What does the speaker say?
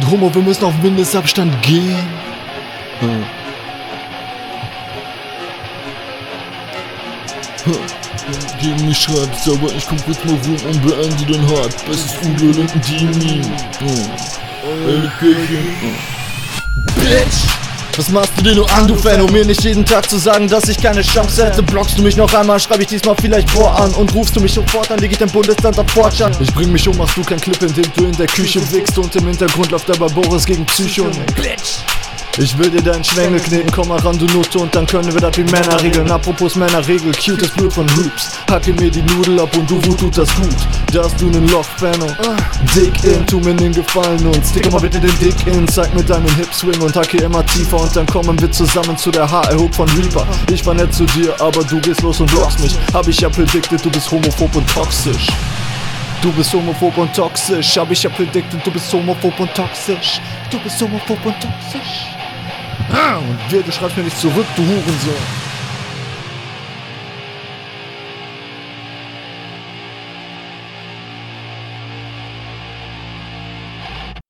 Homo, wir müssen auf Mindestabstand gehen. Gegen mich schreibst, aber ich komm kurz mal rum und beende den Hype. Es ist Udo und Dini. Bitch! Was machst du dir nur an, du Fan, um mir nicht jeden Tag zu sagen, dass ich keine Chance hätte? Blockst du mich noch einmal, schreib ich diesmal vielleicht an und rufst du mich sofort an, leg ich dein Bundesland ab Fortschritt. Ich bring mich um, machst du kein Clip, in dem du in der Küche wickst und im Hintergrund läuft der Boris gegen Psycho. Bitch! Ich will dir deinen Schwengel kneten, komm mal ran, du Nutte, und dann können wir das wie Männer regeln. Apropos Männerregel, cutes Blut von Hoops. Hacke mir die Nudel ab und du, wo tut das gut? Da hast du nen Loch, Fanno. Dick in, tu mir den Gefallen und stick mal bitte den Dick in. Zeig mir deinen Hip-Swing und hacke immer tiefer und dann kommen wir zusammen zu der HR-Hook von Reaper. Ich war nett zu dir, aber du gehst los und blockst mich. Hab ich ja predicted, du bist homophob und toxisch. Du bist homophob und toxisch. Hab ich ja predicted, du bist homophob und toxisch. Du bist homophob und toxisch. Und du schreibst mir nicht zurück, du Hurensohn.